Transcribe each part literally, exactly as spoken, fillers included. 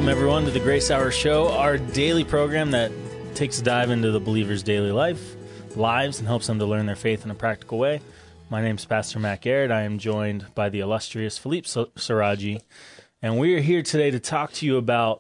Welcome, everyone, to the Grace Hour Show, our daily program that takes a dive into the believer's daily life, lives, and helps them to learn their faith in a practical way. My name is Pastor Matt Garrett. I am joined by the illustrious Philippe Siraji, and we are here today to talk to you about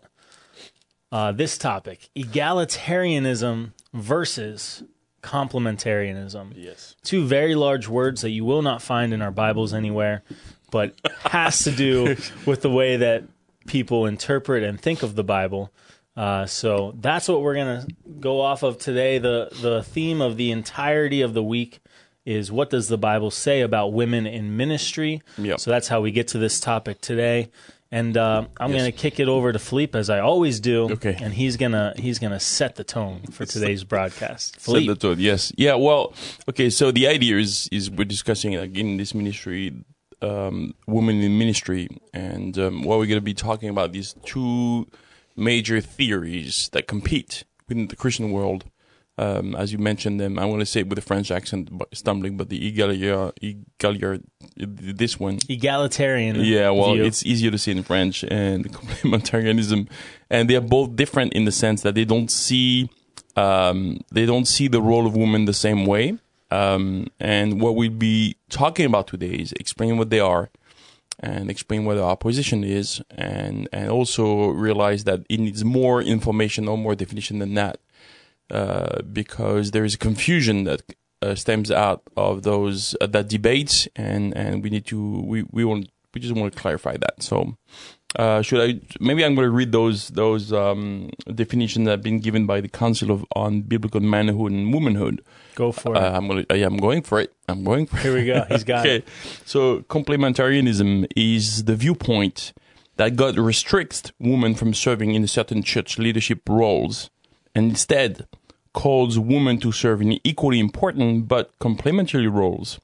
uh, this topic, egalitarianism versus complementarianism. Yes. Two very large words that you will not find in our Bibles anywhere, but has to do with the way that people interpret and think of the Bible. Uh, so that's what we're going to go off of today. The the theme of the entirety of the week is, what does the Bible say about women in ministry? Yep. So that's how we get to this topic today. And uh, I'm Yes. going to kick it over to Philippe, as I always do. Okay. And he's gonna he's gonna set the tone for today's broadcast. Set Philippe. the tone, yes. Yeah, well, okay, so the idea is, is we're discussing, like, in this ministry, um, women in ministry, and um, what we're going to be talking about these two major theories that compete within the Christian world. Um, as you mentioned them, I'm going to say it with a French accent, but stumbling, but the egalier, egalier, this one. Egalitarian. Yeah, well, view. it's easier to say in French, and complementarianism, and they are both different in the sense that they don't see, um, they don't see the role of women the same way. Um, and what we'll be talking about today is explaining what they are, and explain what our position is, and and also realize that it needs more information or more definition than that, uh, because there is a confusion that uh, stems out of those uh, that debate, and and we need to we we want we just want to clarify that. So, uh, should I maybe I'm going to read those those um, definitions that have been given by the Council of on Biblical Manhood and Womanhood. Go for Uh, it. I'm gonna, I am going for it. I'm going for it. Here we go. He's got okay. it. So complementarianism is the viewpoint that God restricts women from serving in certain church leadership roles, and instead calls women to serve in equally important but complementary roles.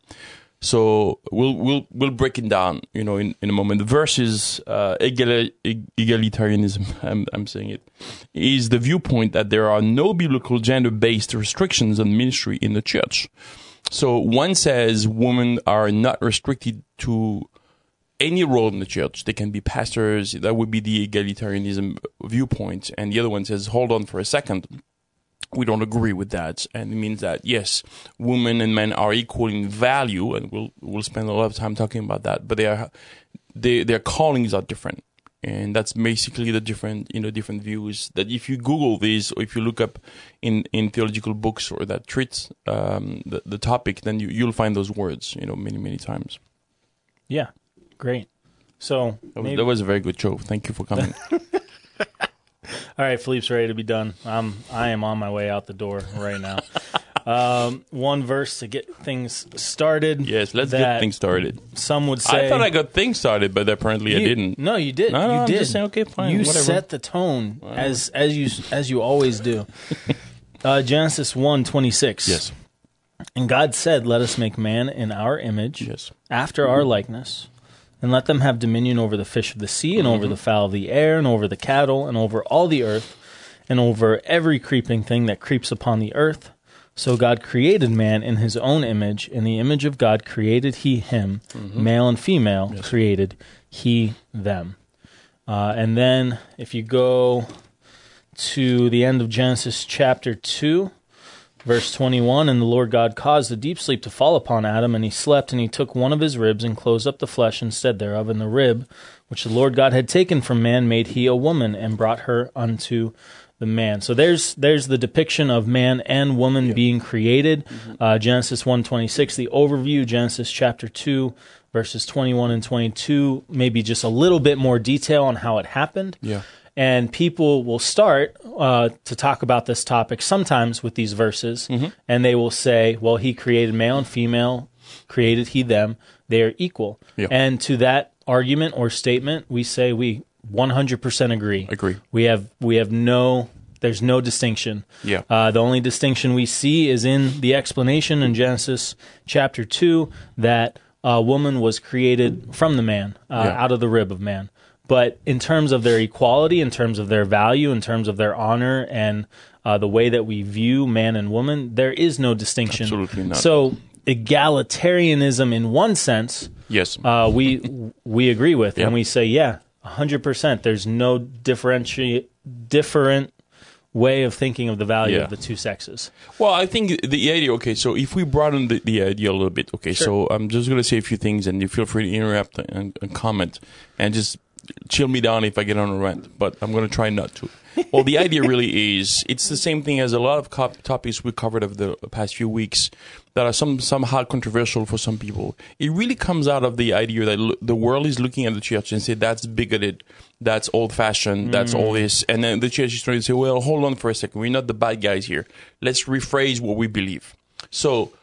So we'll we'll we'll break it down, you know, in, in a moment. Versus uh, egali- egalitarianism, I'm I'm saying it, is the viewpoint that there are no biblical gender-based restrictions on ministry in the church. So one says women are not restricted to any role in the church. They can be pastors. That would be the egalitarianism viewpoint. And the other one says, hold on for a second. We don't agree with that, and it means that yes, women and men are equal in value, and we'll we'll spend a lot of time talking about that. But they are, they, their callings are different, and that's basically the different you know different views. That if you Google these, or if you look up in, in theological books or that treat um, the the topic, then you you'll find those words you know many many times. Yeah, great. So That was, maybe, that was a very good show. Thank you for coming. all right, Philippe's ready to be done. I'm I am on my way out the door right now. um, one verse to get things started. Yes, let's that get things started. Some would say I thought I got things started, but apparently I you- didn't. No, you did. No, no, you I'm did. just saying, okay, fine, You whatever. set the tone as as you as you always do. uh, Genesis one twenty-six. Yes. And God said, "Let us make man in our image, Yes. after our likeness, and let them have dominion over the fish of the sea, and over the fowl of the air, and over the cattle, and over all the earth, and over every creeping thing that creeps upon the earth." So God created man in his own image. In the image of God created he him. Male and female created he them. Uh, and then if you go to the end of Genesis chapter two, verse twenty-one, and the Lord God caused a deep sleep to fall upon Adam, and he slept, and he took one of his ribs, and closed up the flesh instead thereof, and the rib which the Lord God had taken from man made he a woman, and brought her unto the man. So there's there's the depiction of man and woman Yeah. being created. Mm-hmm. Uh, Genesis one twenty-six, the overview, Genesis chapter two, verses twenty-one and twenty-two, maybe just a little bit more detail on how it happened. Yeah. And people will start uh, to talk about this topic sometimes with these verses, Mm-hmm. and they will say, well, he created male and female, created he them, they are equal. Yeah. And to that argument or statement, we say we one hundred percent agree. Agree. We have we have no, there's no distinction. Yeah. Uh, the only distinction we see is in the explanation in Genesis chapter two that a woman was created from the man, uh, Yeah. out of the rib of man. But in terms of their equality, in terms of their value, in terms of their honor, and uh, the way that we view man and woman, there is no distinction. Absolutely not. So egalitarianism, in one sense, Yes. uh, we we agree with, Yeah. and we say, yeah, one hundred percent. There's no differentiate different way of thinking of the value Yeah. of the two sexes. Well, I think the idea, okay, so if we broaden the, the idea a little bit, okay, Sure. so I'm just going to say a few things and you feel free to interrupt and, and comment and just chill me down if I get on a rant, but I'm going to try not to. Well, the idea really is, it's the same thing as a lot of co- topics we covered over the past few weeks that are some somehow controversial for some people. It really comes out of the idea that lo- the world is looking at the church and say, that's bigoted, that's old-fashioned, that's all this. And then the church is trying to say, well, hold on for a second. We're not the bad guys here. Let's rephrase what we believe. So,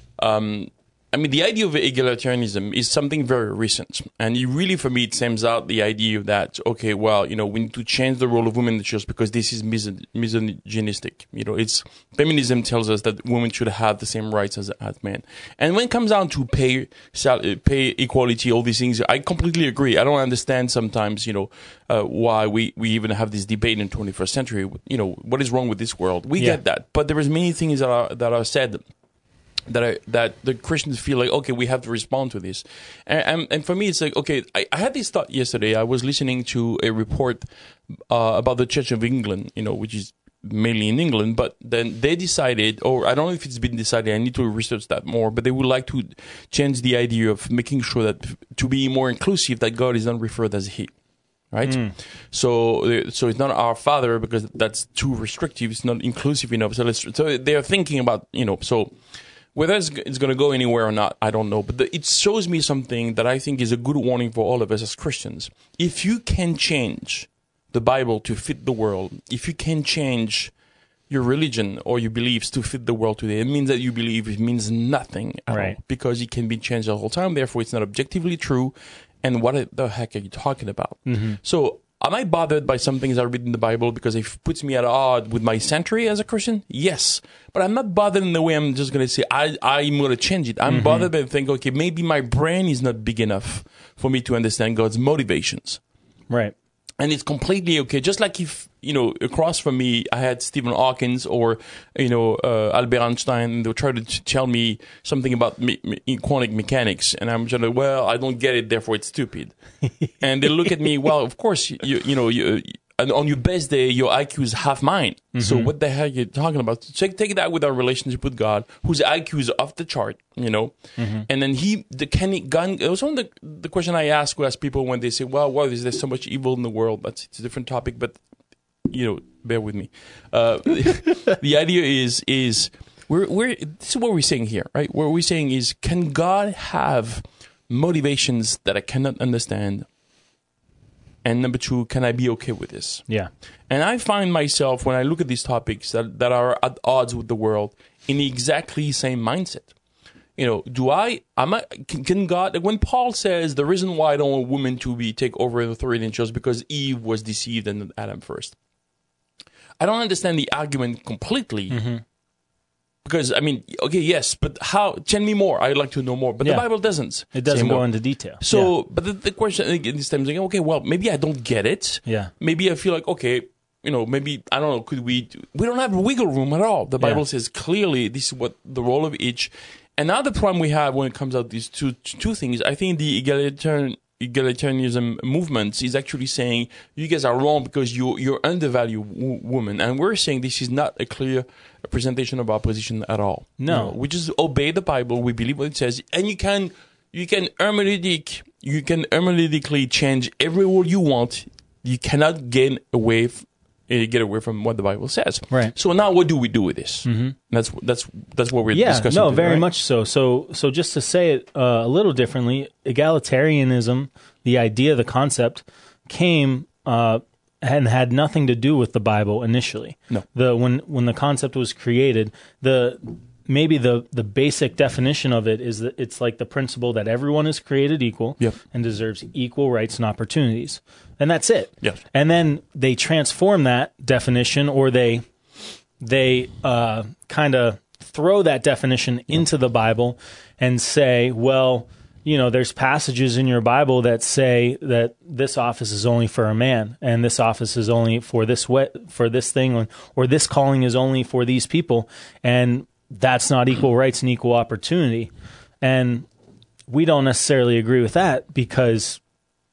um, I mean, the idea of egalitarianism is something very recent. And it really, for me, it stems out the idea that, okay, well, you know, we need to change the role of women in the church because this is miso- misogynistic. You know, it's feminism tells us that women should have the same rights as, as men. And when it comes down to pay, sal- pay equality, all these things, I completely agree. I don't understand sometimes, you know, uh, why we, we even have this debate in the twenty-first century. You know, what is wrong with this world? We Yeah. get that. But there is many things that are, that are said that I, that the Christians feel like, okay, we have to respond to this. And, and, and for me, it's like, okay, I, I had this thought yesterday. I was listening to a report uh, about the Church of England, you know, which is mainly in England, but then they decided, or I don't know if it's been decided, I need to research that more, but they would like to change the idea of making sure that to be more inclusive, that God is not referred as He. Right? Mm. So, so it's not our Father because that's too restrictive. It's not inclusive enough. So let's, so they're thinking about, you know, so, whether it's, it's going to go anywhere or not, I don't know. But the, it shows me something that I think is a good warning for all of us as Christians. If you can change the Bible to fit the world, if you can change your religion or your beliefs to fit the world today, it means that you believe it means nothing at Right. all because it can be changed the whole time. Therefore, it's not objectively true. And what the heck are you talking about? Mm-hmm. So, am I bothered by some things I read in the Bible because it puts me at odds with my century as a Christian? Yes. But I'm not bothered in the way I'm just going to say, I, I'm going to change it. I'm mm-hmm. bothered by thinking, okay, maybe my brain is not big enough for me to understand God's motivations. Right. And it's completely okay. Just like if, you know, across from me, I had Stephen Hawking or, you know, uh, Albert Einstein, and they were trying to t- tell me something about me- me- quantum mechanics. And I'm just like, well, I don't get it, therefore it's stupid. And they look at me, well, of course, you, you know, you, and on your best day, your I Q is half mine. Mm-hmm. So what the hell are you talking about? Take, take that with our relationship with God, whose I Q is off the chart, you know. Mm-hmm. And then he, the can he, God, it was one of the, the question I ask, ask people when they say, well, well, is there so much evil in the world? That's it's a different topic, but, you know, bear with me. Uh, the idea is, is we're, we're, this is what we're saying here, right? What we're saying is, can God have motivations that I cannot understand? And number two, can I be okay with this? Yeah. And I find myself, when I look at these topics that, that are at odds with the world, in the exactly same mindset. You know, do I, am I, can, can God, when Paul says the reason why I don't want women to be take over the authority in church is because Eve was deceived and Adam first. I don't understand the argument completely. Mm-hmm. Because, I mean, okay, yes, but how? Tell me more. I'd like to know more. But yeah. the Bible doesn't. It doesn't go more. into detail. So, yeah. but the, the question again, this time is like, okay, well, maybe I don't get it. Yeah. Maybe I feel like, okay, you know, maybe, I don't know, could we, we don't have wiggle room at all. The Bible yeah. says clearly this is what the role of each. And now the problem we have when it comes out these two two things, I think the egalitarian, egalitarianism movement is actually saying you guys are wrong because you you're undervalue w- women, and we're saying this is not a clear representation of our position at all. No, you know, we just obey the Bible. We believe what it says, and you can you can hermeneutic you can hermeneutically change every word you want. You cannot gain away. F- get away from what the Bible says. Right. So now what do we do with this? Mm-hmm. That's that's that's what we're yeah, discussing. No, today, very right? much so. So so just to say it uh, a little differently, egalitarianism, the idea, the concept, came uh, and had nothing to do with the Bible initially. No. The when when the concept was created, the maybe the, the basic definition of it is that it's like the principle that everyone is created equal yep. and deserves equal rights and opportunities. And that's it. Yes. And then they transform that definition, or they they uh, kind of throw that definition into the Bible and say, well, you know, there's passages in your Bible that say that this office is only for a man, and this office is only for this way, for this thing, or this calling is only for these people, and that's not equal rights and equal opportunity. And we don't necessarily agree with that, because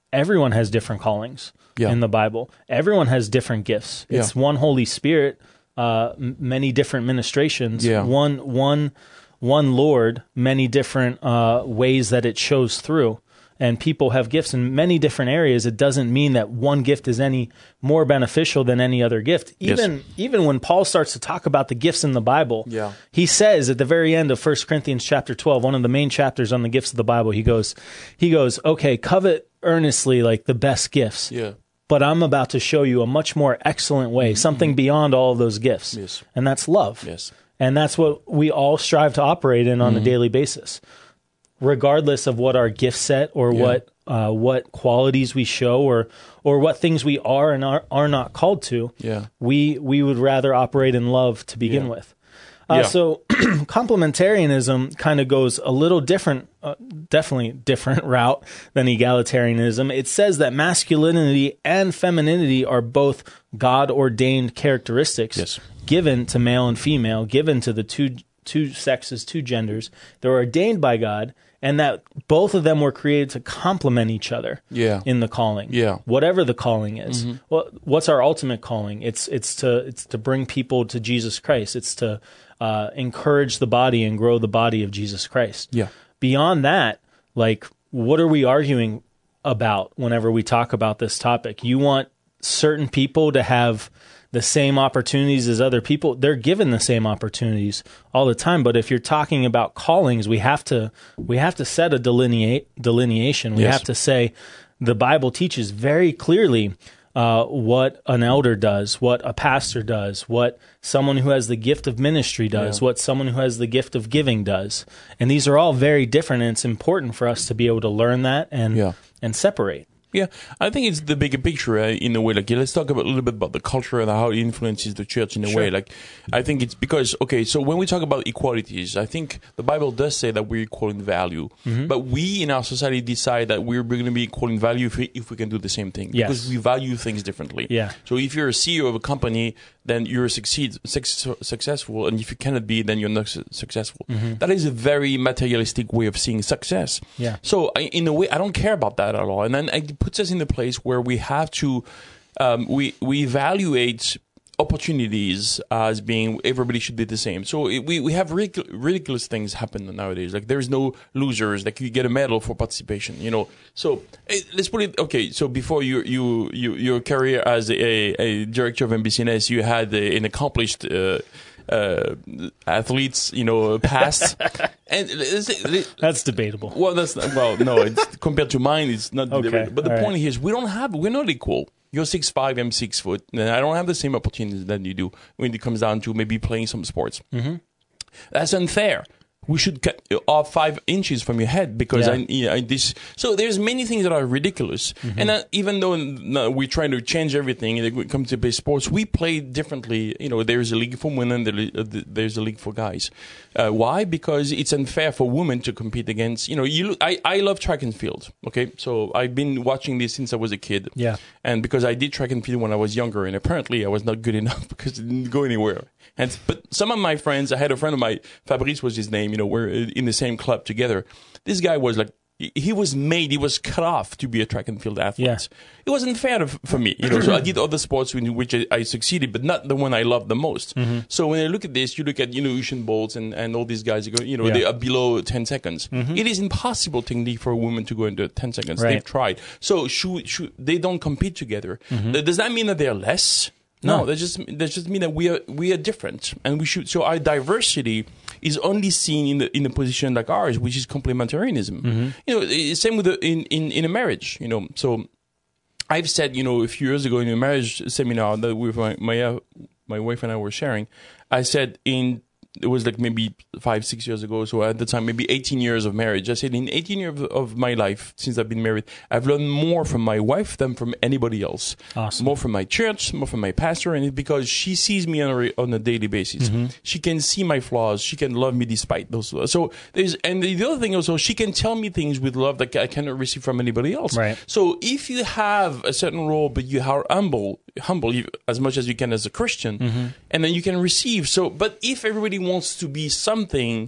everyone has different callings Yeah. in the Bible. Everyone has different gifts. Yeah. It's one Holy Spirit, uh, m- many different ministrations, Yeah. one one one Lord, many different uh, ways that it shows through. And people have gifts in many different areas. It doesn't mean that one gift is any more beneficial than any other gift. Even Yes. even when Paul starts to talk about the gifts in the Bible, Yeah. he says at the very end of First Corinthians chapter twelve, one of the main chapters on the gifts of the Bible, he goes, he goes, okay, covet earnestly like the best gifts. Yeah. But I'm about to show you a much more excellent way, something beyond all of those gifts. Yes. And that's love. Yes. And that's what we all strive to operate in on a daily basis. Regardless of what our gift set or Yeah. what uh, what qualities we show or or what things we are and are, are not called to, Yeah. we we would rather operate in love to begin Yeah. with. Uh, Yeah. So complementarianism kind of goes a little different, uh, definitely different route than egalitarianism. It says that masculinity and femininity are both God-ordained characteristics Yes. given to male and female, given to the two two sexes, two genders. They're ordained by God, and that both of them were created to complement each other Yeah. in the calling. Yeah. Whatever the calling is. Well, what's our ultimate calling? It's it's to it's to bring people to Jesus Christ. It's to uh, encourage the body and grow the body of Jesus Christ. Yeah. Beyond that, like, what are we arguing about whenever we talk about this topic? You want certain people to have the same opportunities as other people. They're given the same opportunities all the time. But if you're talking about callings, we have to we have to set a delineate delineation. We Yes. have to say the Bible teaches very clearly uh, what an elder does, what a pastor does, what someone who has the gift of ministry does, Yeah. what someone who has the gift of giving does. And these are all very different, and it's important for us to be able to learn that and Yeah. and separate. Yeah, I think it's the bigger picture uh, in a way. Like, yeah, let's talk about a little bit about the culture and how it influences the church in a Sure. way. Like, I think it's because, okay, so when we talk about equalities, I think the Bible does say that we're equal in value, Mm-hmm. but we in our society decide that we're going to be equal in value if we, if we can do the same thing, Yes. because we value things differently. Yeah. So if you're a C E O of a company, then you're succeed suc- successful, and if you cannot be, then you're not su- successful. That is a very materialistic way of seeing success. Yeah. So I, in a way, I don't care about that at all, and then it puts us in a place where we have to um, we we evaluate opportunities as being everybody should be the same. So it, we we have ridic- ridiculous things happen nowadays. Like, there's no losers. Like, you get a medal for participation. You know. So eh, let's put it. Okay. So before you you, you your career as a, a director of M B C N S, you had a, an accomplished. Uh, uh, athletes, you know, past, and That's debatable. well, that's not, well, no. It's compared to mine, it's not. Okay, But the all point right. here is, we don't have. We're not equal. You're six five, I'm six foot, and I don't have the same opportunities that you do when it comes down to maybe playing some sports. Mm-hmm. That's unfair. We should cut off five inches from your head because Yeah. I, yeah, I this. So there's many things that are ridiculous, Mm-hmm. and uh, even though no, we're trying to change everything, and when it comes to play sports, we play differently. You know, there's a league for women, there's a league for guys. Uh, why? Because it's unfair for women to compete against. You know, you. Look, I I love track and field. Okay, so I've been watching this since I was a kid. Yeah. And because I did track and field when I was younger, and apparently I was not good enough because it didn't go anywhere. And but some of my friends, I had a friend of mine, Fabrice was his name. You know, we're in the same club together. This guy was like, he was made, he was cut off to be a track and field athlete. Yeah. It wasn't fair to, for me, you know. So I did other sports in which I, I succeeded, but not the one I loved the most. Mm-hmm. So when I look at this, you look at, you know, Usain Bolt and, and all these guys, go, you know, Yeah. they are below ten seconds. It is impossible technically for a woman to go into ten seconds. Right. They've tried. So should, should, they don't compete together. Th- Does that mean that they're less? No, No. that just that just mean that we are we are different, and we should. So our diversity is only seen in the in a position like ours, which is complementarianism. You know, it's same with the, in, in in a marriage. You know, so I've said, you know, a few years ago in a marriage seminar that with my my, uh, my wife and I were sharing, I said in. It was like maybe five, six years ago. So at the time, maybe eighteen years of marriage. I said in eighteen years of, of my life, since I've been married, I've learned more from my wife than from anybody else. Awesome. More from my church, more from my pastor, and it's because she sees me on a, re- on a daily basis. Mm-hmm. She can see my flaws. She can love me despite those flaws. So there's, and the other thing also, she can tell me things with love that I cannot receive from anybody else. Right. So if you have a certain role, but you are humble, humble you- as much as you can as a Christian, Mm-hmm. and then you can receive. So, but if everybody wants to be something,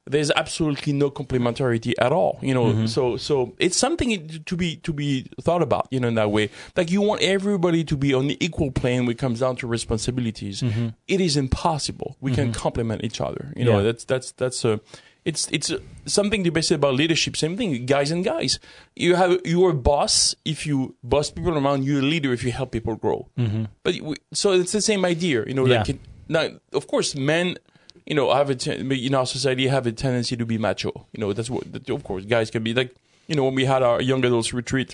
there's absolutely no complementarity at all. You know, mm-hmm. so so it's something to be to be thought about. You know, in that way, like you want everybody to be on the equal plane when it comes down to responsibilities. Mm-hmm. It is impossible. We mm-hmm. can complement each other. You know, yeah. that's that's that's a. It's it's something to be said about leadership. Same thing, guys and guys. You have you're a boss if you boss people around. You're a leader if you help people grow. Mm-hmm. But we, so it's the same idea, you know. Yeah. Like it, now, of course, men, you know, have a ten, in our society have a tendency to be macho. You know, that's what. That, of course, guys can be like. You know, when we had our young adults retreat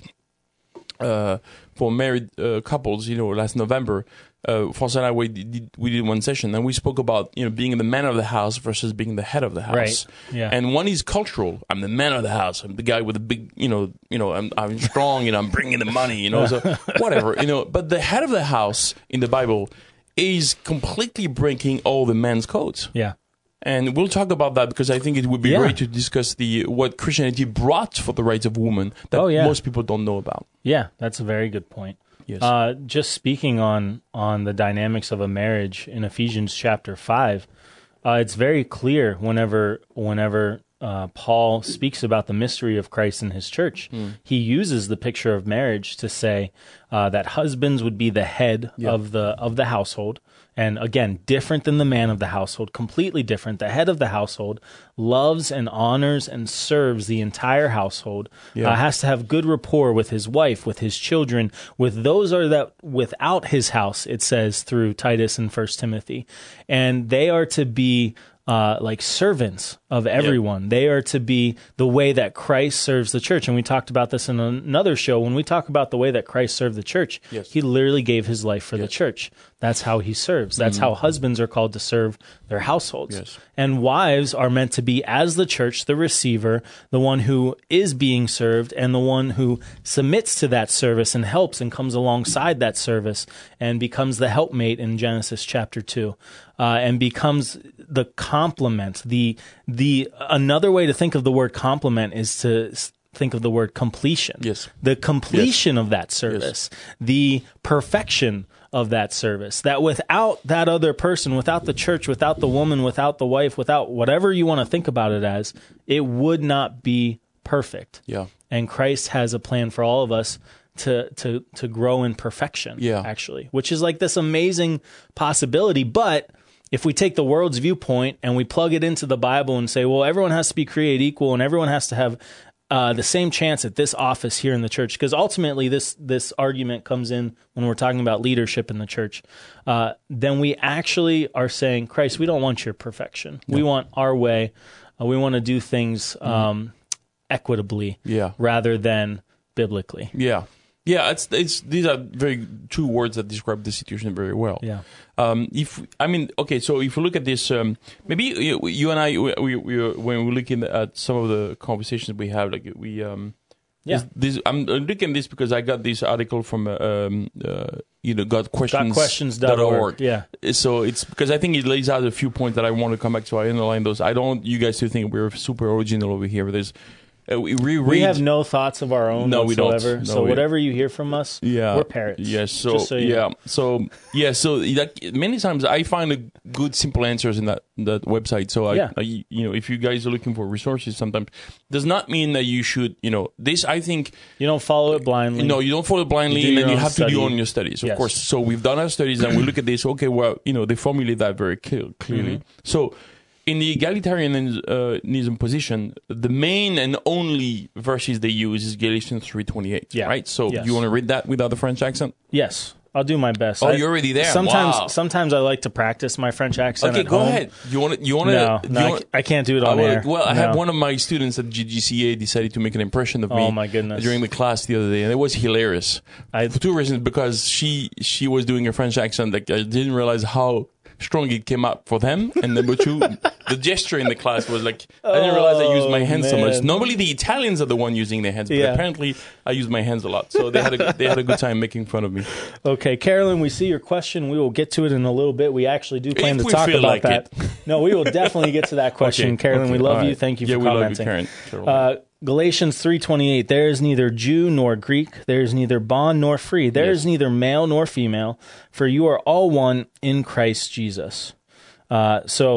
uh, for married uh, couples, you know, last November. Uh, François and I, we did, we did one session, and we spoke about, you know, being the man of the house versus being the head of the house. Right. Yeah. And one is cultural. I'm the man of the house. I'm the guy with the big, you know, you know, I'm, I'm strong, you know, I'm bringing the money, you know, so whatever, you know. But the head of the house in the Bible is completely breaking all the man's codes. Yeah. And we'll talk about that because I think it would be yeah. great to discuss the what Christianity brought for the rights of women that oh, yeah. most people don't know about. Yeah, that's a very good point. Yes. Uh, just speaking on on the dynamics of a marriage in Ephesians chapter five, uh, it's very clear whenever whenever uh, Paul speaks about the mystery of Christ and his church, mm. he uses the picture of marriage to say uh, that husbands would be the head yeah. of the of the household. And again, different than the man of the household, completely different. The head of the household loves and honors and serves the entire household, yeah. uh, has to have good rapport with his wife, with his children, with those are that without his house, it says through Titus and First Timothy. And they are to be Uh, like servants of everyone. Yep. They are to be the way that Christ serves the church. And we talked about this in another show. When we talk about the way that Christ served the church, yes. he literally gave his life for yes. the church. That's how he serves. That's mm-hmm. how husbands are called to serve their households. Yes. And wives are meant to be, as the church, the receiver, the one who is being served, and the one who submits to that service and helps and comes alongside that service and becomes the helpmate in Genesis chapter two. Uh, and becomes the complement. The the another way to think of the word complement is to think of the word completion. Yes. The completion yes. of that service, yes. the perfection of that service. That without that other person, without the church, without the woman, without the wife, without whatever you want to think about it as, it would not be perfect. Yeah. And Christ has a plan for all of us to to to grow in perfection. Yeah. Actually, which is like this amazing possibility, but if we take the world's viewpoint and we plug it into the Bible and say, well, everyone has to be created equal and everyone has to have uh, the same chance at this office here in the church, because ultimately this this argument comes in when we're talking about leadership in the church, uh, then we actually are saying, Christ, we don't want your perfection. No. We want our way. Uh, we want to do things um, mm. equitably yeah. rather than biblically. Yeah. Yeah, it's it's these are very two words that describe the situation very well. Yeah. Um, if I mean, okay, so if we look at this, um, maybe you, you and I, we, we, we when we're looking at some of the conversations we have, like we, um, yeah, this, I'm looking at this because I got this article from, uh, um, uh, you know, got questions, got questions dot org. Yeah. So it's because I think it lays out a few points that I want to come back to. I underline those. I don't want you guys to think we're super original over here. There's Uh, we, reread. we have no thoughts of our own no, whatsoever. We don't. No, so we whatever you hear from us, yeah. we're parrots. Yes. So, so yeah. know. So yeah. So that, many times I find a good simple answers in that, that website. So I, yeah. I, you know, if you guys are looking for resources, sometimes does not mean that you should, you know, this. I think you don't follow it blindly. No, you don't follow it blindly, you and then you have study. to do on your studies, of yes. course. So we've done our studies, and we look at this. Okay, well, you know, they formulate that very clear, clearly. Mm-hmm. So. In the egalitarianism position, the main and only verses they use is Galatians three twenty-eight, yeah. right? So yes. you want to read that without the French accent? Yes, I'll do my best. Oh, I, you're already there. Sometimes, wow. sometimes I like to practice my French accent. Okay, at go home. ahead. You want to? You want to? No, no wanna, I can't do it on uh, well, air. Well, I no. had one of my students at G G C A decided to make an impression of me. Oh my goodness! During the class the other day, and it was hilarious. I, For two reasons: because she she was doing a French accent, like I didn't realize how strong it came up for them, and number two, the gesture in the class was like, I didn't realize I used my hands man. so much. Normally the Italians are the one using their hands, but yeah. apparently I used my hands a lot. So they had a, they had a good time making fun of me. Okay, Carolyn, we see your question. We will get to it in a little bit. We actually do plan if to talk about like that. It. No, we will definitely get to that question. Okay, Carolyn, okay, we love right. you. Thank you yeah, for we commenting. Love you, Karen. Uh, Galatians three twenty-eight, there is neither Jew nor Greek, there is neither bond nor free, there yes. is neither male nor female, for you are all one in Christ Jesus. Uh, so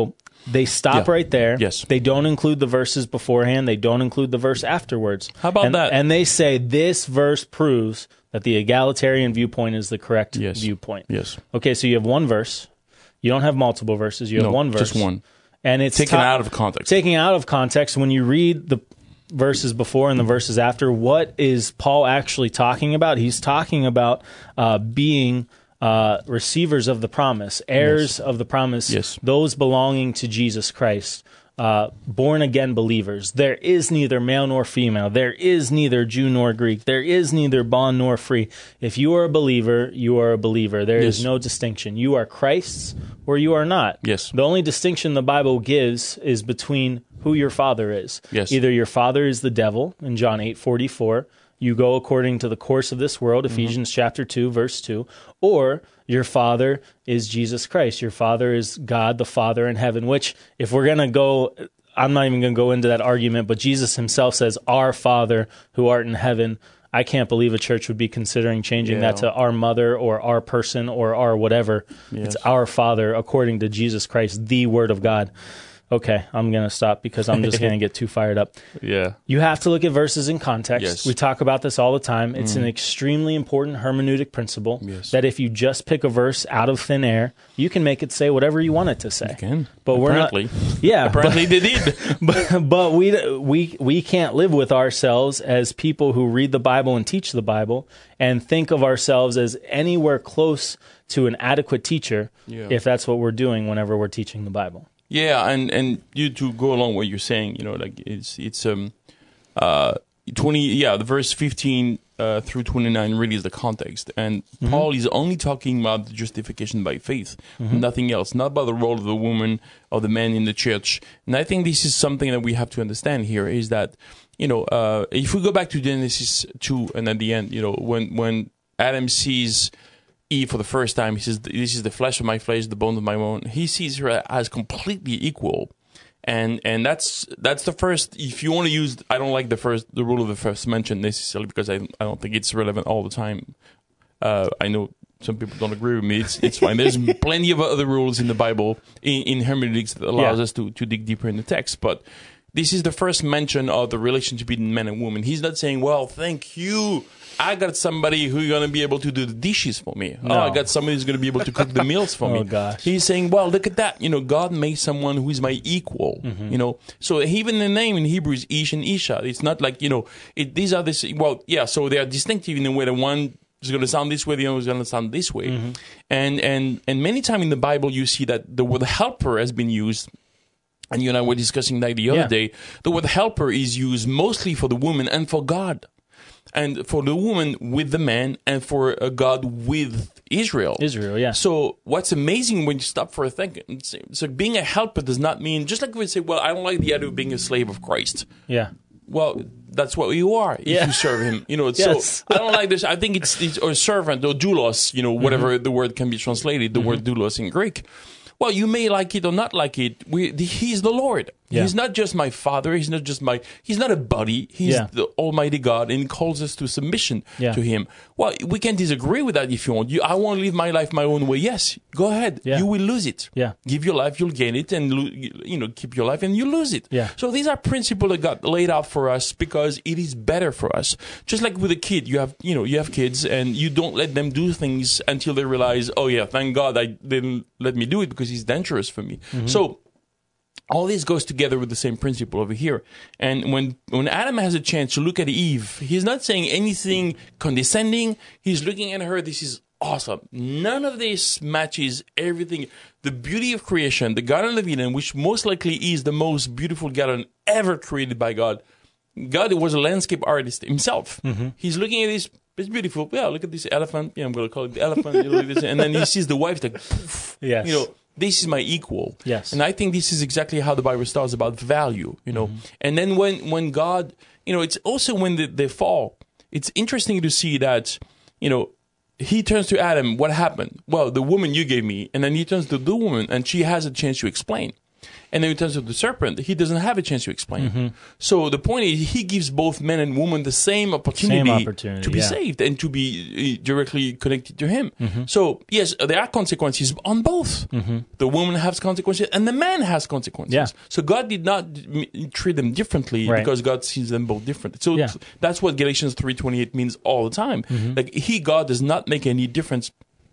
They stop Yeah. right there. Yes. They don't include the verses beforehand. They don't include the verse afterwards. How about and, that? And they say this verse proves that the egalitarian viewpoint is the correct Yes. viewpoint. Yes. Okay, so you have one verse. You don't have multiple verses. You have No, one verse. just one. And it's Taken ta- out of context. Taking out of context, when you read the verses before and the verses after, what is Paul actually talking about? He's talking about uh, being uh, receivers of the promise, heirs Yes. of the promise, Yes. those belonging to Jesus Christ. Uh, born again believers. There is neither male nor female. There is neither Jew nor Greek. There is neither bond nor free. If you are a believer, you are a believer. There is Yes. no distinction. You are Christ's or you are not. Yes. The only distinction the Bible gives is between who your father is. Yes. Either your father is the devil in John eight forty-four. You go according to the course of this world, Ephesians chapter two, verse two, or your father is Jesus Christ. Your father is God the Father in heaven, which if we're going to go, I'm not even going to go into that argument, but Jesus himself says, our Father who art in heaven. I can't believe a church would be considering changing Yeah. that to our mother or our person or our whatever. Yes. It's our Father according to Jesus Christ, the Word of God. Okay, I'm going to stop because I'm just going to get too fired up. Yeah. You have to look at verses in context. Yes. We talk about this all the time. It's an extremely important hermeneutic principle Yes. that if you just pick a verse out of thin air, you can make it say whatever you want it to say. Again. But we're not. Apparently. Yeah, Apparently they did. but, but we we we can't live with ourselves as people who read the Bible and teach the Bible and think of ourselves as anywhere close to an adequate teacher Yeah. if that's what we're doing whenever we're teaching the Bible. Yeah, and, and you to go along what you're saying, you know, like it's it's um uh twenty yeah the verse fifteen uh, through twenty-nine really is the context, and Mm-hmm. Paul is only talking about the justification by faith, nothing else, not about the role of the woman or the man in the church. And I think this is something that we have to understand here is that you know uh, if we go back to Genesis two and at the end, you know when when Adam sees Eve for the first time, he says, "This is the flesh of my flesh, the bone of my bone." He sees her as completely equal, and and that's that's the first. If you want to use, I don't like the first, the rule of the first mention necessarily because I I don't think it's relevant all the time. Uh, I know some people don't agree with me. It's it's fine. There's plenty of other rules in the Bible in, in hermeneutics that allows Yeah. us to to dig deeper in the text, but this is the first mention of the relationship between man and woman. He's not saying, "Well, thank you. I got somebody who's going to be able to do the dishes for me. No. Oh, I got somebody who's going to be able to cook the meals for me." Oh, gosh. He's saying, well, look at that. You know, God made someone who is my equal, Mm-hmm. you know. So even the name in Hebrew is Ish and Isha. It's not like, you know, it, these are this, well, yeah, so they are distinctive in a way that one is going to sound this way, the other is going to sound this way. Mm-hmm. And, and, and many times in the Bible, you see that the word helper has been used. And you and I were discussing that the other Yeah. day. The word helper is used mostly for the woman and for God. And for the woman with the man, and for uh, God with Israel. Israel, yeah. So what's amazing when you stop for a second, so being a helper does not mean, just like we say, well, I don't like the idea of being a slave of Christ. Yeah. Well, that's what you are if Yeah. you serve him. You know, Yes. so I don't like this. I think it's, it's or servant or doulos, you know, whatever Mm-hmm. the word can be translated, the word doulos in Greek. Well, you may like it or not like it. We, the, he's the Lord. Yeah. He's not just my father. He's not just my, he's not a buddy. He's Yeah. the Almighty God, and he calls us to submission Yeah. to him. Well, we can disagree with that if you want. You, I want to live my life my own way. Yes, go ahead. Yeah. You will lose it. Yeah. Give your life, you'll gain it, and lo- you know, keep your life, and you lose it. Yeah. So these are principles that got laid out for us because it is better for us. Just like with a kid, you have, you know, you have kids, and you don't let them do things until they realize, oh yeah, thank God I didn't let me do it because it's dangerous for me. Mm-hmm. So all this goes together with the same principle over here. And when when Adam has a chance to look at Eve, he's not saying anything condescending. He's looking at her. This is awesome. None of this matches everything. The beauty of creation, the Garden of Eden, which most likely is the most beautiful garden ever created by God. God was a landscape artist himself. Mm-hmm. He's looking at this. It's beautiful. Yeah, look at this elephant. Yeah, I'm going to call it the elephant. You know, look at this. And then he sees the wife like, poof, Yes. you know, this is my equal. Yes. And I think this is exactly how the Bible starts about value, you know. Mm-hmm. And then when, when God, you know, it's also when they, they fall, it's interesting to see that, you know, he turns to Adam, what happened? Well, the woman you gave me. And then he turns to the woman, and she has a chance to explain. And then in terms of the serpent, he doesn't have a chance to explain. Mm-hmm. So the point is, he gives both men and women the same opportunity, Same opportunity to be yeah. saved and to be uh, directly connected to him. Mm-hmm. So yes, there are consequences on both. Mm-hmm. The woman has consequences and the man has consequences. Yeah. So God did not m- treat them differently right. because God sees them both differently. So yeah. that's what Galatians three twenty-eight means all the time. Mm-hmm. Like he, God, does not make any difference.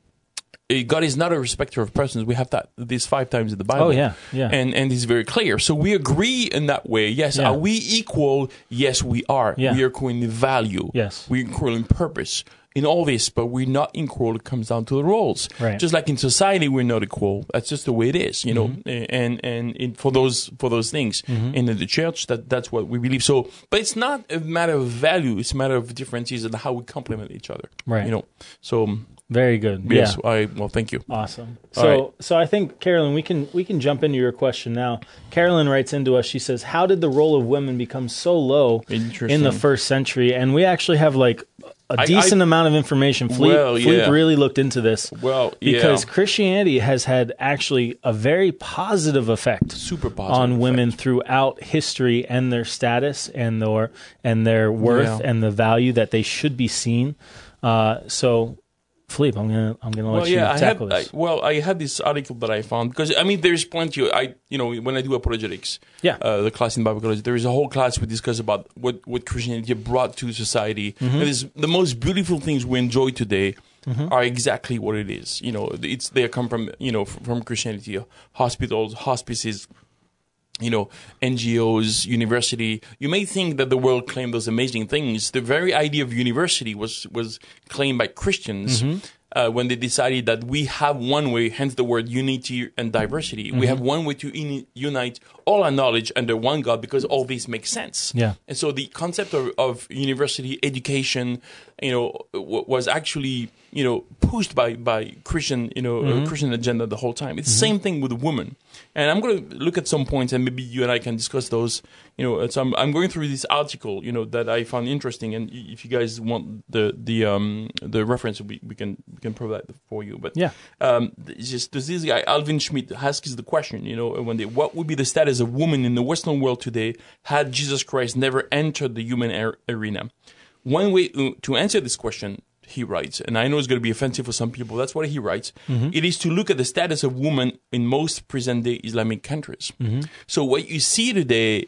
God is not a respecter of persons. We have that this five times in the Bible. Oh yeah, yeah. And and it's very clear. So we agree in that way. Yes. Yeah. Are we equal? Yes, we are. Yeah. We are equal in value. Yes. We're equal in purpose. In all this, but we're not equal. It comes down to the roles. Right. Just like in society, we're not equal. That's just the way it is, you know. Mm-hmm. And and in, for those for those things, mm-hmm. in the church, that that's what we believe. So, but it's not a matter of value. It's a matter of differences and how we complement each other. Right. You know. So. Very good. Yes. Yeah. I well, thank you. Awesome. All So, right. so I think Carolyn, we can we can jump into your question now. Carolyn writes into us. She says, "How did the role of women become so low in the first century?" And we actually have like a I- decent I- amount of information. Philippe, Well, Philippe yeah. really looked into this Well, because yeah. Christianity has had actually a very positive effect Super positive on women effect. throughout history and their status and their and their worth Yeah. and the value that they should be seen. Uh, so. Philippe, I'm gonna I'm gonna let Well, you yeah, I tackle had, I, this. well, I had this article that I found because I mean, there's plenty. Of, I, you know, when I do apologetics, Yeah. uh, the class in Bible college, there is a whole class we discuss about what, what Christianity brought to society. Mm-hmm. It is the most beautiful things we enjoy today Mm-hmm. are exactly what it is. You know, it's they come from you know from, from Christianity, hospitals, hospices. You know, N G Os, university. You may think that the world claimed those amazing things. The very idea of university was was claimed by Christians Mm-hmm. uh, when they decided that we have one way, hence the word unity and diversity. Mm-hmm. We have one way to in, unite all our knowledge under one God because all this makes sense. Yeah. And so the concept of, of university education, you know, w- was actually, you know, pushed by, by Christian, you know, Mm-hmm. uh, Christian agenda the whole time. It's the same thing with women. And I'm going to look at some points and maybe you and I can discuss those, you know, so I'm, I'm going through this article, you know, that I found interesting. And if you guys want the, the, um, the reference, we, we can, we can provide that for you. But, Yeah. um, it's just, there's this guy, Alvin Schmidt, asks the question, you know, when they, what would be the status of women in the Western world today had Jesus Christ never entered the human ar- arena? One way to answer this question, he writes, and I know it's going to be offensive for some people, that's what he writes, Mm-hmm. it is to look at the status of women in most present-day Islamic countries. Mm-hmm. So what you see today,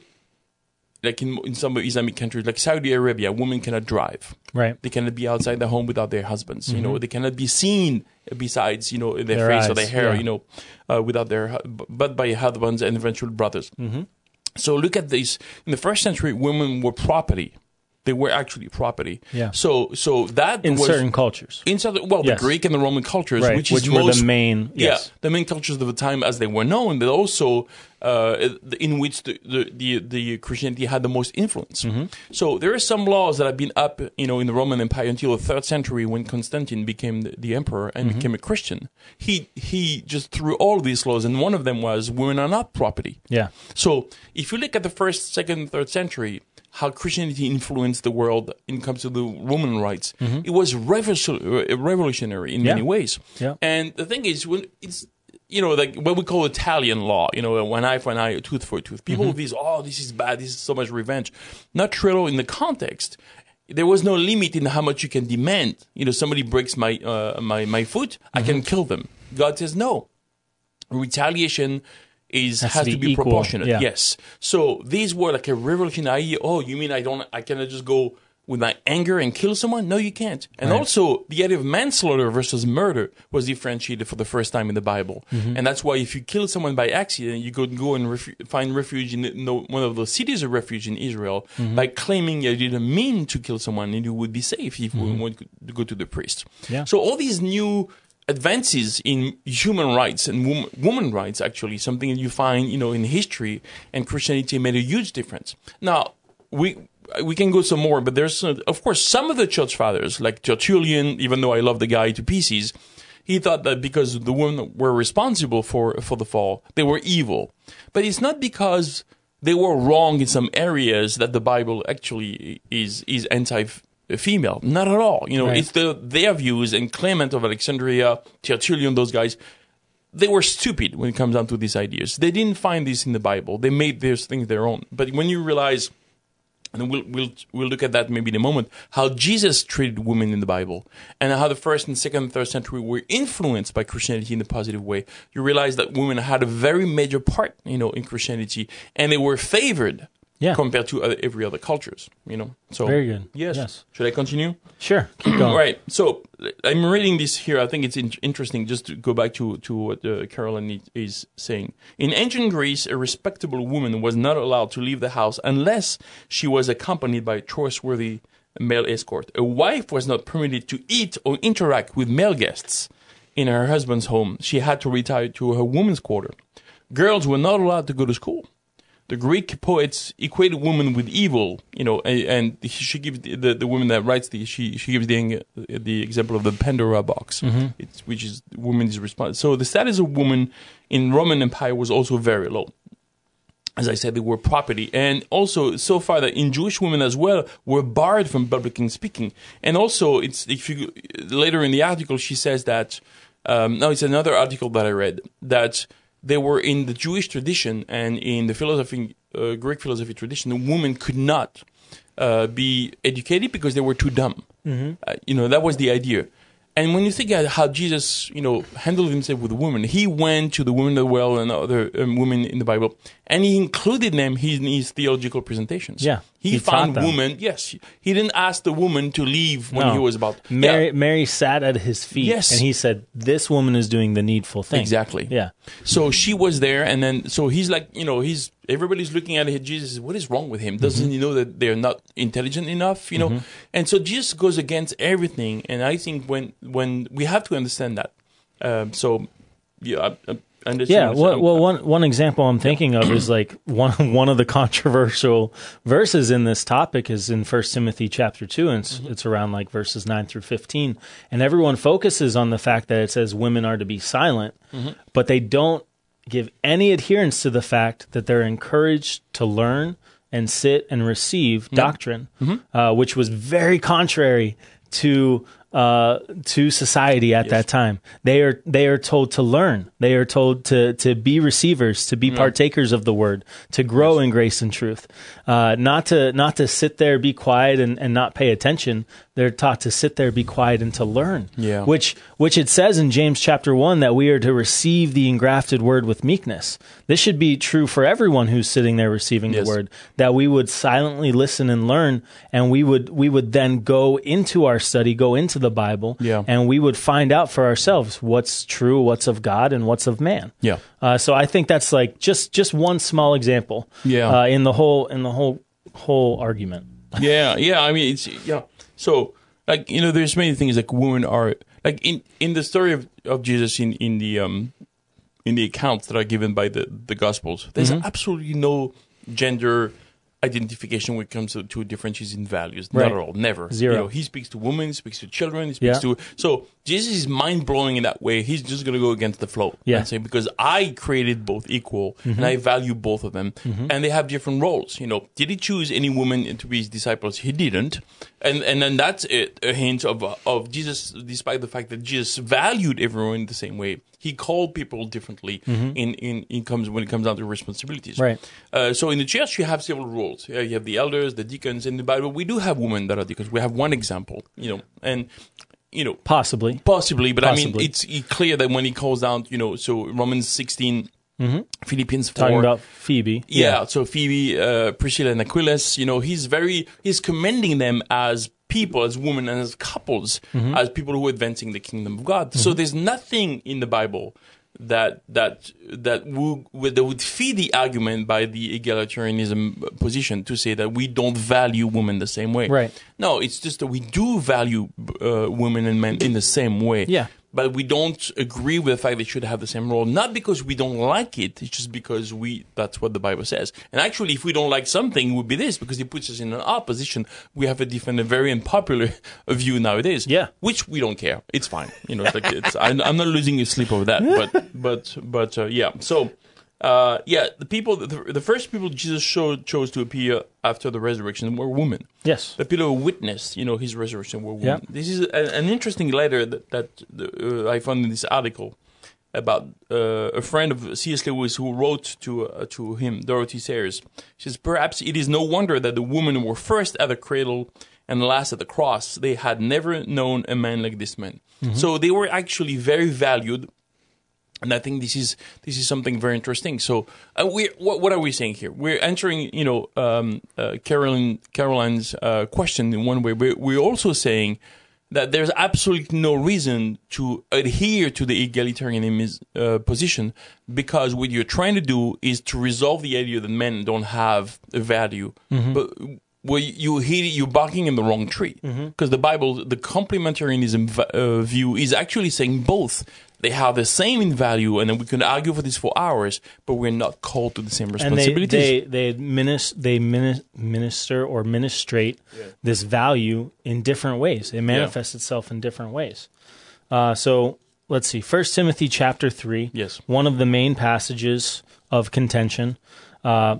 like in, in some Islamic countries, like Saudi Arabia, women cannot drive. Right. They cannot be outside the home without their husbands. You know, they cannot be seen besides, you know, their, Their face eyes, or their hair, yeah. you know, uh, without their, hu- but by husbands and eventual brothers. Mm-hmm. So look at this. In the first century, women were property. They were actually property. Yeah. So, so that In was certain cultures. in certain, well, Yes. the Greek and the Roman cultures, Right. which Which, is were most, the main. Yes. yeah, the main cultures of the time as they were known, but also uh, in which the, the, the, the Christianity had the most influence. Mm-hmm. So there are some laws that have been up, you know, in the Roman Empire until the third century when Constantine became the, the emperor and Mm-hmm. became a Christian. He he just threw all these laws, and one of them was women are not property. Yeah. So if you look at the first, second, third century, how Christianity influenced the world in comes to the women rights, it was revolutionary, revolutionary in Mm-hmm. Yeah. many ways. Yeah. And the thing is, when it's you know like what we call Italian law, you know, one eye for an eye, a tooth for a tooth. People with these, oh, this is bad, this is so much revenge. Not true in the context. There was no limit in how much you can demand. You know, somebody breaks my uh, my my foot, I can kill them. God says no. Retaliation is has, Has to to be, be equal, proportionate. yeah. Yes. So these were like a revolutionary idea. Oh, you mean I don't? I cannot just go with my anger and kill someone? No, you can't. And Right. also, the idea of manslaughter versus murder was differentiated for the first time in the Bible. Mm-hmm. And that's why if you kill someone by accident, you could go and refu- find refuge in the, one of the cities of refuge in Israel Mm-hmm. by claiming you didn't mean to kill someone, and you would be safe if you want to go to the priest. Mm-hmm. Yeah. So all these new advances in human rights and wom- woman rights, actually, something that you find, you know, in history, and Christianity made a huge difference. Now, we we can go some more, but there's, uh, of course, some of the church fathers, like Tertullian, even though I love the guy to pieces, he thought that because the women were responsible for, for the fall, they were evil. But it's not because they were wrong in some areas that the Bible actually is, is anti-female. Not at all. You know, Right. it's the, their views, and Clement of Alexandria, Tertullian, those guys, they were stupid when it comes down to these ideas. They didn't find this in the Bible. They made these things their own. But when you realize, and we'll we'll we'll look at that maybe in a moment, how Jesus treated women in the Bible, and how the first and second and third century were influenced by Christianity in a positive way, you realize that women had a very major part, you know, in Christianity, and they were favored Yeah. compared to other, every other cultures, you know. So Very good. Yes. Yes. Should I continue? Sure. Keep going. Right. So I'm reading this here. I think it's in- interesting just to go back to, to what uh, Caroline is saying. In ancient Greece, a respectable woman was not allowed to leave the house unless she was accompanied by a trustworthy male escort. A wife was not permitted to eat or interact with male guests in her husband's home. She had to retire to her woman's quarter. Girls were not allowed to go to school. The Greek poets equated woman with evil, you know, and, and she gives the, the, the woman that writes the she she gives the the example of the Pandora box, mm-hmm. it's, which is woman's response. So the status of woman in Roman Empire was also very low. As I said, they were property, and also so far that in Jewish women as well were barred from public speaking. And also, it's if you later in the article she says that um, no, it's another article that I read that. They were in the Jewish tradition and in the philosophy, uh, Greek philosophy tradition, the woman could not uh, be educated because they were too dumb. Mm-hmm. Uh, you know, that was the idea. And when you think about how Jesus, you know, handled himself with the women, he went to the women of the well and other um, women in the Bible, and he included them in his theological presentations. Yeah, he, he found women. Yes, he didn't ask the woman to leave when No. he was about. Mary, yeah. Mary sat at his feet, Yes. and he said, "This woman is doing the needful thing." Exactly. Yeah. So she was there, and then so he's like, you know, he's everybody's looking at Jesus. What is wrong with him? Doesn't mm-hmm. he know that they're not intelligent enough? You know, mm-hmm. and so Jesus goes against everything. And I think when when we have to understand that. Um, so yeah. I, I, Yeah, well, well, one one example I'm thinking of is like one one of the controversial verses in this topic is in First Timothy chapter two, and it's, mm-hmm. it's around like verses nine through fifteen, and everyone focuses on the fact that it says women are to be silent, mm-hmm. but they don't give any adherence to the fact that they're encouraged to learn and sit and receive mm-hmm. doctrine, mm-hmm. Uh, which was very contrary to. Uh, to society at yes. that time. They are they are told to learn. They are told to to be receivers, to be yeah. partakers of the word, to grow yes. in grace and truth. Uh, not to not to sit there, be quiet, and, and not pay attention. They're taught to sit there, be quiet, and to learn. Yeah. Which which it says in James chapter one that we are to receive the engrafted word with meekness. This should be true for everyone who's sitting there receiving yes. the word, that we would silently listen and learn, and we would we would then go into our study, go into the Bible, yeah. and we would find out for ourselves what's true, what's of God, and what's of man. Yeah. Uh, so I think that's like just just one small example. Yeah. Uh, in the whole in the whole whole argument. yeah. Yeah. I mean, it's yeah. So like you know, there's many things like women are like in, in the story of, of Jesus in in the um in the accounts that are given by the the Gospels. There's mm-hmm. absolutely no gender identification when it comes to, to differences in values. Right. Not at all. Never. Zero. You know, he speaks to women, he speaks to children, he speaks yeah. to... So Jesus is mind-blowing in that way. He's just going to go against the flow. Yeah. And say, because I created both equal, mm-hmm. and I value both of them, mm-hmm. and they have different roles. You know, did he choose any woman to be his disciples? He didn't. And and then that's a, a hint of of Jesus, despite the fact that Jesus valued everyone the same way. He called people differently mm-hmm. in, in, in comes when it comes down to responsibilities. Right. Uh, so in the church, you have several roles. Uh, you have the elders, the deacons. In the Bible, we do have women that are deacons. We have one example, you know, and you know, possibly, possibly. But possibly. I mean, it's clear that when he calls down, you know, so Romans sixteen. Mm-hmm. Philippians four. Talking about Phoebe. Yeah, yeah. so Phoebe, uh, Priscilla and Aquilus, you know, he's very, he's commending them as people, as women and as couples, mm-hmm. as people who are advancing the kingdom of God. Mm-hmm. So there's nothing in the Bible that that that would, that would feed the argument by the egalitarianism position to say that we don't value women the same way. Right. No, it's just that we do value uh, women and men in the same way. Yeah. But we don't agree with the fact they should have the same role, not because we don't like it, it's just because we that's what the Bible says. And actually, if we don't like something, it would be this, because it puts us in an opposition. We have a different, a very unpopular view nowadays. Yeah. Which we don't care. It's fine. You know, it's like it's, I'm, I'm not losing sleep over that. But, but, but, uh, yeah. So, uh, yeah, the people, the, the first people Jesus showed, chose to appear after the resurrection were women. Yes. The people who witnessed, you know, his resurrection were women. Yeah. This is a, an interesting letter that, that uh, I found in this article. about uh, a friend of C S. Lewis who wrote to uh, to him, Dorothy Sayers. She says, "Perhaps it is no wonder that the women were first at the cradle and last at the cross. They had never known a man like this man." Mm-hmm. So they were actually very valued. And I think this is this is something very interesting. So, uh, we what, what are we saying here? We're answering, you know, um, uh, Caroline Caroline's uh, question in one way. We're, we're also saying that there's absolutely no reason to adhere to the egalitarian uh, position, because what you're trying to do is to resolve the idea that men don't have a value. Mm-hmm. But well, you you're barking in the wrong tree, because mm-hmm. the Bible, the complementarianism uh, view is actually saying both. They have the same in value, and then we can argue for this for hours, but we're not called to the same responsibilities. And they they they, minis- they minis- minister or ministrate yeah. this value in different ways. It manifests yeah. itself in different ways. Uh, so let's see. First Timothy chapter three. Yes. One of the main passages of contention. Uh,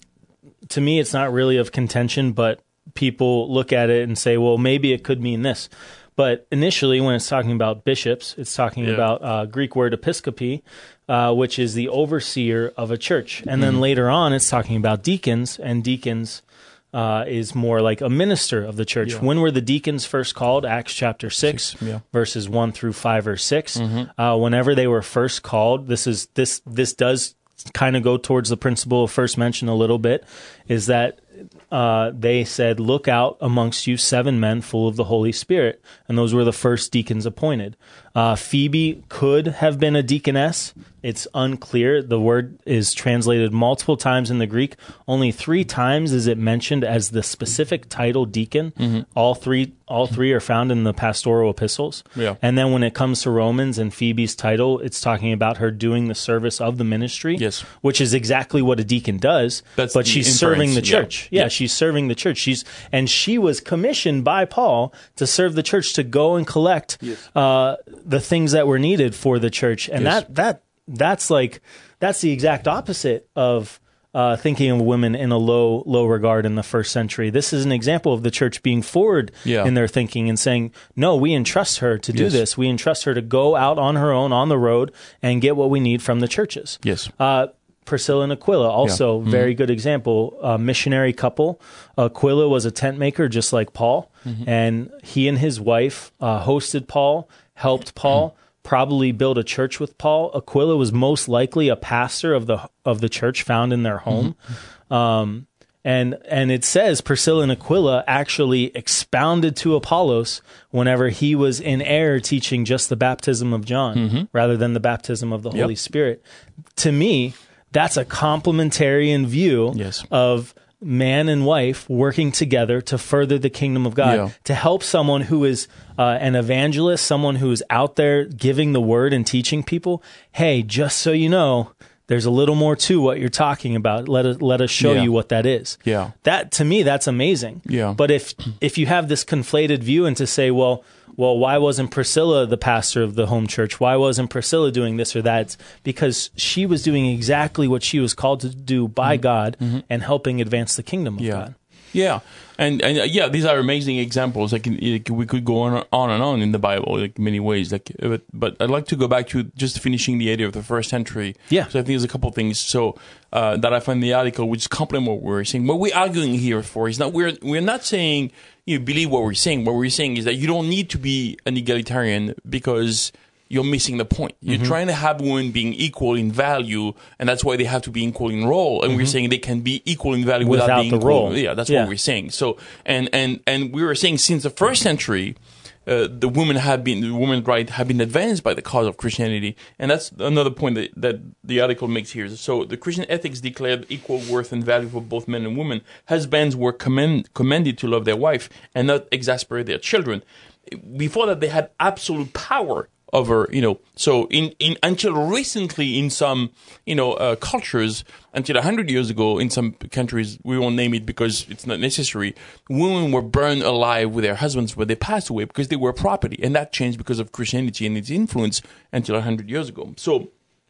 to me, it's not really of contention, but people look at it and say, well, maybe it could mean this. But initially, when it's talking about bishops, it's talking yeah. about uh, Greek word episkopi, uh, which is the overseer of a church. And mm. then later on, it's talking about deacons, and deacons uh, is more like a minister of the church. Yeah. When were the deacons first called? Acts chapter six, six yeah. verses one through five or six. Mm-hmm. Uh, whenever they were first called, this is this this does kind of go towards the principle of first mention a little bit, is that Uh, they said, "Look out amongst you seven men full of the Holy Spirit." And those were the first deacons appointed. Uh, Phoebe could have been a deaconess. It's unclear. The word is translated multiple times in the Greek. Only three times is it mentioned as the specific title deacon. Mm-hmm. All three all three are found in the pastoral epistles. Yeah. And then when it comes to Romans and Phoebe's title, it's talking about her doing the service of the ministry, yes. which is exactly what a deacon does. That's but she's serving the church. Yeah, yeah, she's serving the church. She's and she was commissioned by Paul to serve the church, to go and collect yes. uh, the things that were needed for the church. And yes. that that that's like that's the exact opposite of uh, thinking of women in a low low regard in the first century. This is an example of the church being forward yeah. in their thinking and saying, no, we entrust her to do yes. this. We entrust her to go out on her own on the road and get what we need from the churches. Yes. Uh, Priscilla and Aquila, also yeah. mm-hmm. very good example. A missionary couple. Aquila was a tent maker, just like Paul, mm-hmm. and he and his wife uh, hosted Paul, helped Paul, mm-hmm. probably build a church with Paul. Aquila was most likely a pastor of the of the church found in their home, mm-hmm. um, and and it says Priscilla and Aquila actually expounded to Apollos whenever he was in error, teaching just the baptism of John mm-hmm. rather than the baptism of the Holy yep. Spirit. To me, that's a complementarian view yes. of man and wife working together to further the kingdom of God, yeah. to help someone who is uh, an evangelist, someone who is out there giving the word and teaching people. Hey, just so you know, there's a little more to what you're talking about. Let us let us show yeah. you what that is. Yeah, that to me, that's amazing. Yeah, but if if you have this conflated view and to say, well. Well, why wasn't Priscilla the pastor of the home church? Why wasn't Priscilla doing this or that? It's because she was doing exactly what she was called to do by mm-hmm. God mm-hmm. and helping advance the kingdom of yeah. God. Yeah, and and uh, yeah, these are amazing examples. Like, like we could go on on and on in the Bible, like many ways. Like, but, but I'd like to go back to just finishing the idea of the first century. Yeah. So I think there's a couple of things. So uh, that I find in the article, which complement what we're saying. What we're arguing here for is not we're we're not saying you believe what we're saying. What we're saying is that you don't need to be an egalitarian because you're missing the point. You're mm-hmm. trying to have women being equal in value, and that's why they have to be equal in role. And mm-hmm. we're saying they can be equal in value without, without being the equal. role. Yeah, that's yeah. what we're saying. So, and and and we were saying since the first century, uh, the women have been, the women's right have been advanced by the cause of Christianity, and that's another point that, that the article makes here. So, the Christian ethics declared equal worth and value for both men and women. Husbands were commend, commended to love their wife and not exasperate their children. Before that, they had absolute power over, you know, so in, in until recently in some, you know, uh, cultures, until a hundred years ago in some countries, we won't name it because it's not necessary, women were burned alive with their husbands when they passed away because they were property. And that changed because of Christianity and its influence until a hundred years ago. So,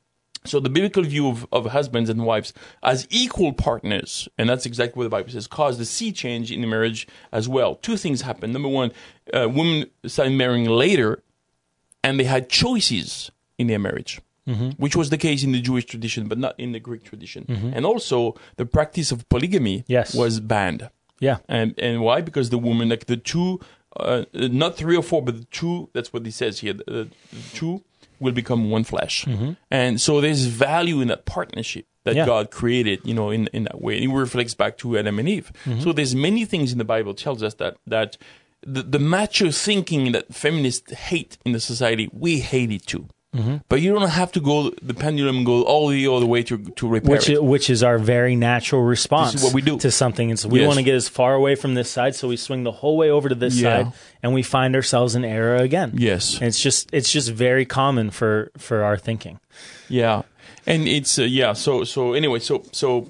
so the biblical view of, of husbands and wives as equal partners, and that's exactly what the Bible says, caused a sea change in the marriage as well. Two things happened. Number one, uh, women started marrying later, and they had choices in their marriage. mm-hmm. which was the case in the Jewish tradition, but not in the Greek tradition. Mm-hmm. And also, the practice of polygamy Yes. was banned. Yeah. And and why? Because the woman, like the two, uh, not three or four, but the two, that's what he says here, the, the two will become one flesh. Mm-hmm. And so there's value in that partnership that Yeah. God created, you know, in, in that way. And it reflects back to Adam and Eve. Mm-hmm. So there's many things in the Bible tells us that, that the, the macho thinking that feminists hate in the society, we hate it too. Mm-hmm. But you don't have to go, the pendulum go all the other way to, to repair Which it. is, which is our very natural response This is what we do. to something. And so we Yes. want to get as far away from this side, so we swing the whole way over to this Yeah. side, and we find ourselves in error again. Yes. And it's just it's just very common for, for our thinking. Yeah, and it's uh, yeah. So so anyway, so so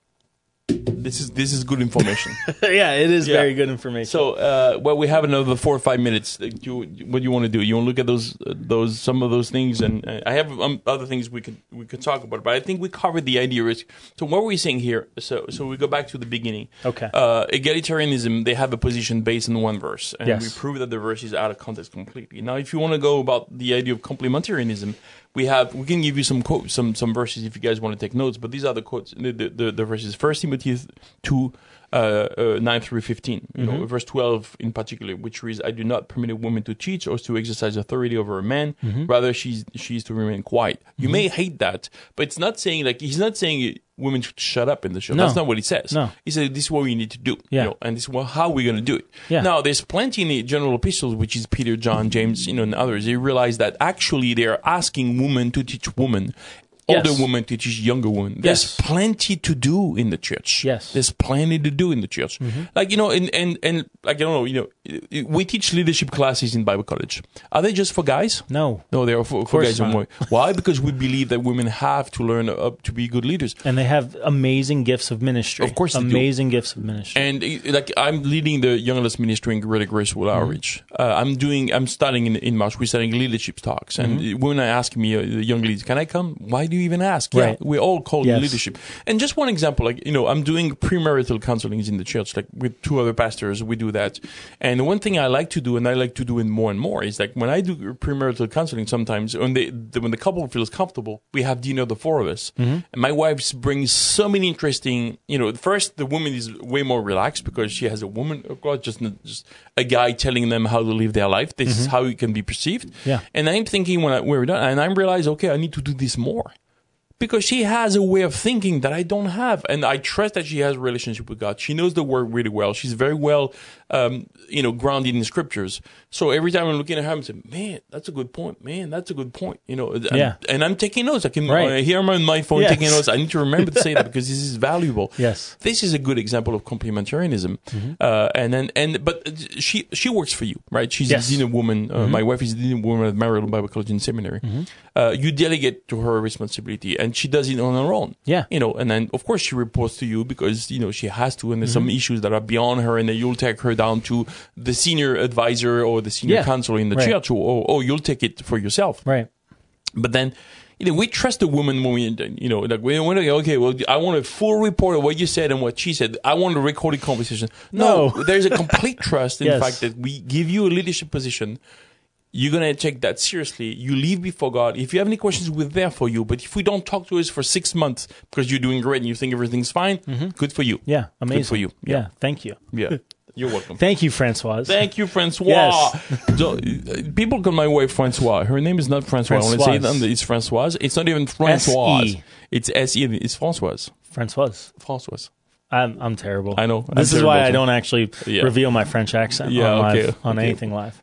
this is this is good information. Yeah, it is Yeah. very good information. So uh, well, we have another four or five minutes. Uh, Do you, what do you want to do? You want to look at those uh, those some of those things, and uh, I have um, other things we could we could talk about. But I think we covered the idea. Is, so what were we saying here? So so we go back to the beginning. Okay. Uh, egalitarianism. They have a position based on one verse, and Yes. we prove that the verse is out of context completely. Now, if you want to go about the idea of complementarianism. We have. We can give you some quotes, some some verses if you guys want to take notes. But these are the quotes, the the, the verses. First Timothy two, uh, uh, nine through fifteen. You Mm-hmm. know, verse twelve in particular, which reads, "I do not permit a woman to teach or to exercise authority over a man. Mm-hmm. Rather, she's she is to remain quiet." You may hate that, but it's not saying like he's not saying women should shut up in the show. No. That's not what he says. No. He said this is what we need to do. Yeah. You know, and this is what, how we're going to do it. Yeah. Now, there's plenty in the general epistles, which is Peter, John, James, you know, and others. They realize that actually they are asking women to teach women, Yes. older women to teach younger women. There's Yes. plenty to do in the church. Yes. There's plenty to do in the church. Like, you know, and, and, and like, I don't know, you know, we teach leadership classes in Bible college. Are they just for guys? no. No, they are for, for course guys and not. boys. Why? Because we believe that women have to learn uh, to be good leaders. And they have amazing gifts of ministry. Of course they do. amazing gifts of ministry. And uh, like I'm leading the Young Adults Ministry in Greater Graceful Outreach. Uh, I'm doing. I'm starting in, in March. We're starting leadership talks. And Mm-hmm. when I ask me, uh, the young leaders, can I come? Why do you even ask? Right. Yeah, we're all called Yes. leadership. And just one example, like you know, I'm doing premarital counselings in the church, like with two other pastors. We do that. And one thing I like to do, and I like to do it more and more, is like when I do premarital counseling. Sometimes when they the, when the couple feels comfortable, we have dinner, the four of us. Mm-hmm. And my wife brings so many interesting. You know, first the woman is way more relaxed because she has a woman, of course, just just a guy telling them how to live their life. This is how it can be perceived. Yeah. And I'm thinking when I, we're done, and I realize, okay, I need to do this more. Because she has a way of thinking that I don't have. And I trust that she has a relationship with God. She knows the word really well. She's very well, um, you know, grounded in scriptures. So every time I'm looking at her, I'm saying, man, that's a good point. Man, that's a good point. You know, and, Yeah. and I'm taking notes. I can Right. uh, hear on my phone Yes. taking notes. I need to remember to say that because this is valuable. Yes. This is a good example of complementarianism. Mm-hmm. Uh, and then, and, but she, she works for you, right? She's Yes. a dean woman. Uh, Mm-hmm. My wife is a dean woman at Maryland Bible College and Seminary. Uh, you delegate to her responsibility and she does it on her own. Yeah. You know, and then of course she reports to you because, you know, she has to, and there's Mm-hmm. some issues that are beyond her, and then you'll take her down to the senior advisor or the senior Yeah. counselor in the Right. church, or, or you'll take it for yourself. Right. But then, you know, we trust the woman when we, you know, like we want to go, okay, well, I want a full report of what you said and what she said. I want a recorded conversation. No, No. there's a complete trust in Yes. the fact that we give you a leadership position. You're going to take that seriously. You leave before God. If you have any questions, we're there for you. But if we don't talk to us for six months because you're doing great and you think everything's fine, good for you. Yeah. Amazing. Good for you. Yeah. Thank you. Yeah. You're welcome. Thank you, Francoise. Thank you, Francois. Yes. So, uh, people call my wife Francois. Her name is not Francois. I want to say Françoise. that it's Françoise. It's not even Francoise. S E. It's S E. It's Françoise. Francoise. Françoise. I'm I'm terrible. I know. I'm This is terrible why I too. don't actually Yeah. reveal my French accent Yeah, on live, okay, on okay. anything live.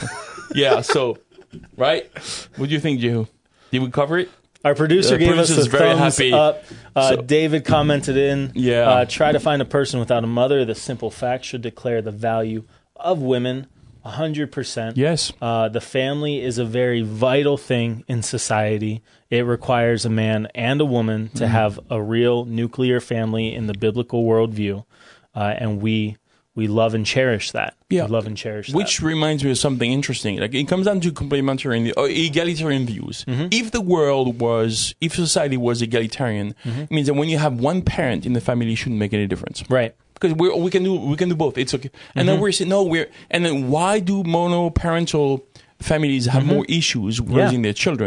Yeah. So, right? What do you think, Jehu? Did we cover it? Our producer The gave us producer's a very thumbs happy. up. Uh, So- David commented in, Yeah. uh, try to find a person without a mother. The simple fact should declare the value of women one hundred percent. Yes. Uh, the family is a very vital thing in society. It requires a man and a woman to Mm-hmm. have a real nuclear family in the biblical worldview. Uh, and we we love and cherish that. Yeah. We love and cherish Which that. reminds me of something interesting. Like it comes down to complementarian or egalitarian views. Mm-hmm. If the world was, if society was egalitarian, Mm-hmm. it means that when you have one parent in the family, it shouldn't make any difference. Right. Because we we can do we can do both. It's okay. And then we're saying no, we're and then why do monoparental families have more issues raising their children?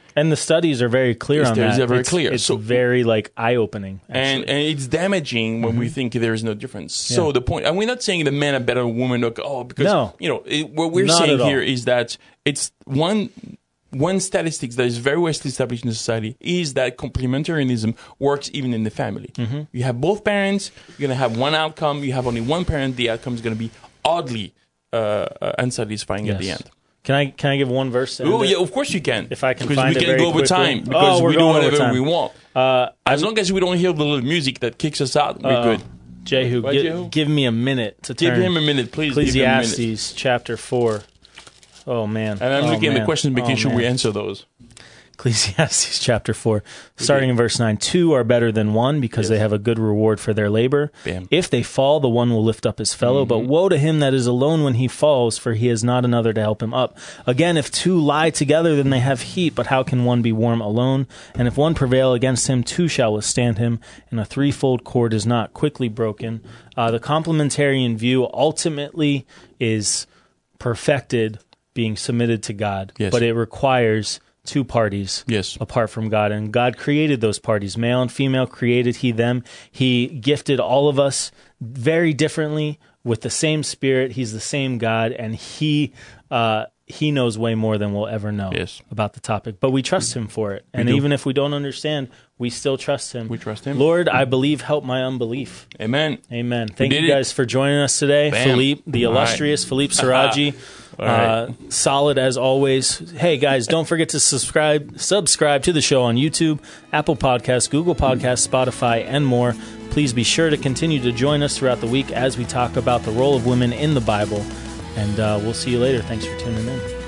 And the studies are very clear The on studies that. are very it's, clear. It's So- very like eye-opening. And, actually. and it's damaging when we think there is no difference. So Yeah. the point, and we're not saying the men are better than women. Or, oh, because No. you know it, what we're Not saying at here all. is that it's one one statistics that is very well established in society is that complementarianism works even in the family. Mm-hmm. You have both parents, you're going to have one outcome. You have only one parent, the outcome is going to be oddly uh, uh, unsatisfying at the Yes. end. Can I can I give one verse? to end Oh it? yeah, of course you can. If I can because find we it can very go over quickly. time because Oh, we're we do going over whatever time. we want. Uh, As long as we don't hear the little music that kicks us out, we're Uh-oh. good. Jehu, What, gi- Jehu? give me a minute to Give turn. him a minute, please. Give him a minute. Ecclesiastes chapter four. Oh man! And I'm oh, looking at the man. questions, making Oh, sure we man. answer those. Ecclesiastes chapter four, starting in verse nine. Two are better than one because Yes. they have a good reward for their labor. Bam. If they fall, the one will lift up his fellow. But woe to him that is alone when he falls, for he has not another to help him up. Again, if two lie together, then they have heat. But how can one be warm alone? And if one prevail against him, two shall withstand him. And a threefold cord is not quickly broken. Uh, the complementarian view ultimately is perfected being submitted to God. Yes. But it requires two parties Yes. apart from God. And God created those parties, male and female, created he them. He gifted all of us very differently with the same spirit. He's the same God, and he uh, he knows way more than we'll ever know Yes. about the topic. But we trust him for it. And do. even if we don't understand, we still trust him. We trust him. Lord, I believe, help my unbelief. Amen. Amen. Thank did you it. guys for joining us today. Bam. Philippe, the All right. illustrious Philippe Siraji. All right. Uh, solid as always. Hey guys, don't forget to subscribe subscribe to the show on YouTube, Apple Podcasts, Google Podcasts, Spotify, and more. Please be sure to continue to join us throughout the week as we talk about the role of women in the Bible. And uh, we'll see you later. Thanks for tuning in.